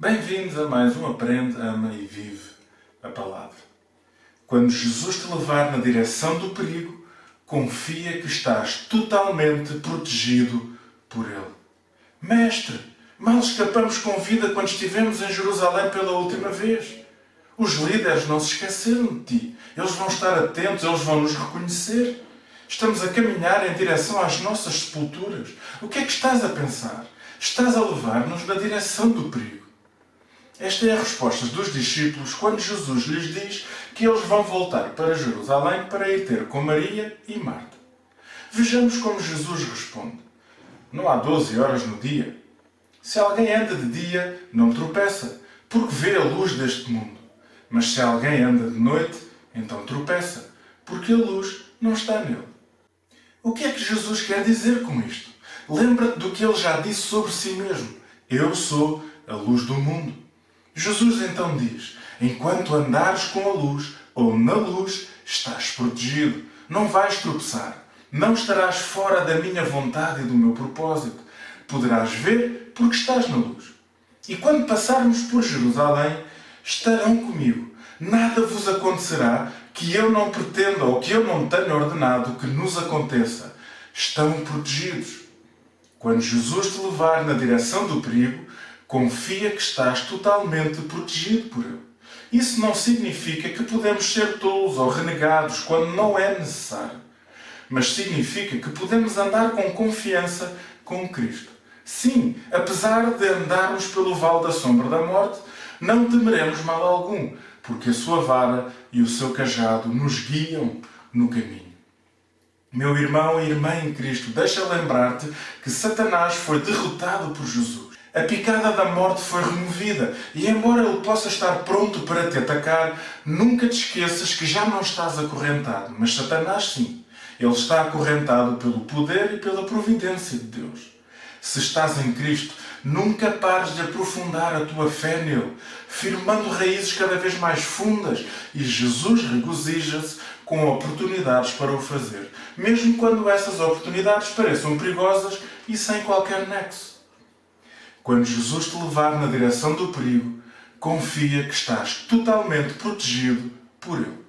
Bem-vindos a mais um Aprende, Ama e Vive a Palavra. Quando Jesus te levar na direção do perigo, confia que estás totalmente protegido por Ele. Mestre, mal escapamos com vida quando estivemos em Jerusalém pela última vez. Os líderes não se esqueceram de ti. Eles vão estar atentos, eles vão nos reconhecer. Estamos a caminhar em direção às nossas sepulturas. O que é que estás a pensar? Estás a levar-nos na direção do perigo. Esta é a resposta dos discípulos quando Jesus lhes diz que eles vão voltar para Jerusalém para ir ter com Maria e Marta. Vejamos como Jesus responde. Não há 12 horas no dia. Se alguém anda de dia, não tropeça, porque vê a luz deste mundo. Mas se alguém anda de noite, então tropeça, porque a luz não está nele. O que é que Jesus quer dizer com isto? Lembra-te do que ele já disse sobre si mesmo. Eu sou a luz do mundo. Jesus então diz, enquanto andares com a luz ou na luz, estás protegido. Não vais tropeçar. Não estarás fora da minha vontade e do meu propósito. Poderás ver porque estás na luz. E quando passarmos por Jerusalém, estarão comigo. Nada vos acontecerá que eu não pretenda ou que eu não tenha ordenado que nos aconteça. Estão protegidos. Quando Jesus te levar na direção do perigo, confia que estás totalmente protegido por Ele. Isso não significa que podemos ser tolos ou renegados quando não é necessário. Mas significa que podemos andar com confiança com Cristo. Sim, apesar de andarmos pelo vale da sombra da morte, não temeremos mal algum, porque a sua vara e o seu cajado nos guiam no caminho. Meu irmão e irmã em Cristo, deixa lembrar-te que Satanás foi derrotado por Jesus. A picada da morte foi removida e, embora ele possa estar pronto para te atacar, nunca te esqueças que já não estás acorrentado. Mas Satanás, sim, ele está acorrentado pelo poder e pela providência de Deus. Se estás em Cristo, nunca pares de aprofundar a tua fé nele, firmando raízes cada vez mais fundas, e Jesus regozija-se com oportunidades para o fazer, mesmo quando essas oportunidades pareçam perigosas e sem qualquer nexo. Quando Jesus te levar na direção do perigo, confia que estás totalmente protegido por Ele.